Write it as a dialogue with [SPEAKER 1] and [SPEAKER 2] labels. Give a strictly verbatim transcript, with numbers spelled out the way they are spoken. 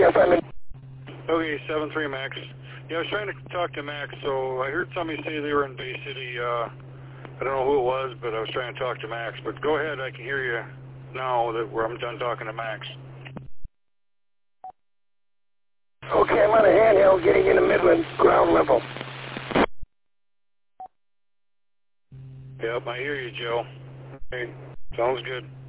[SPEAKER 1] Jeff, I'm in.
[SPEAKER 2] Okay, seven three Max. Yeah, I was trying to talk to Max, so I heard somebody say they were in Bay City. Uh, I don't know who it was, but I was trying to talk to Max. But go ahead, I can hear you now that where I'm done talking to Max.
[SPEAKER 1] Okay, I'm on a handheld getting into Midland, ground level.
[SPEAKER 2] Yep, I hear you, Joe. Okay, sounds good.